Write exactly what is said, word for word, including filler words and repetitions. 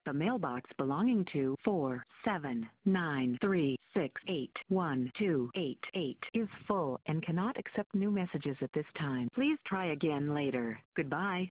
The mailbox belonging to four seven nine three six eight one two eight eight is full and cannot accept new messages at this time. Please try again later. Goodbye.